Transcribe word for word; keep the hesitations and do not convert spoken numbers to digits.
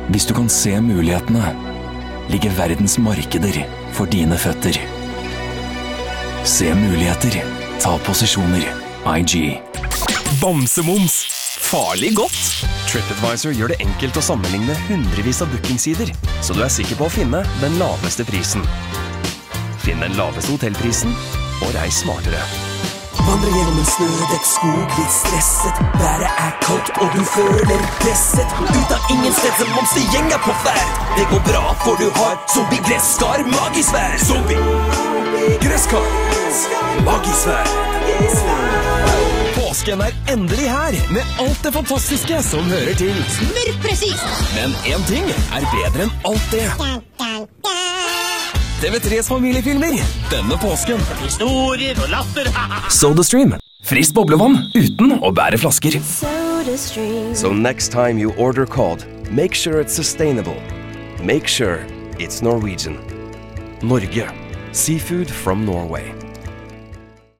Hvis du kan se mulighetene, ligger verdens markeder for dine føtter. Se muligheter, ta posisjoner. I G. Bamsemums. Farlig godt. TripAdvisor gjør det enkelt å sammenligne hundrevis av bookingsider, så du er sikker på å finne den laveste prisen. Finn den laveste hotellprisen, og reis smartere. Vandre gjennom en snødekt skog, litt stresset. Været er kaldt, og du føler presset. Ut av ingen sted som monstergjeng er på ferd. Det går bra, for du har zombie-gresskar, magisvær. Zombie, gresskar, magisvær. Påsken er endelig her, med alt det fantastiske som hører til. Smurf-presis! Men en ting er bedre enn alt det. T V tres familiefilmer, denne påsken. Historier og latter. SodaStream. Friskt boblevann uten å bære flasker. So next time you order cod, make sure it's sustainable. Make sure it's Norwegian. Norge. Seafood from Norway.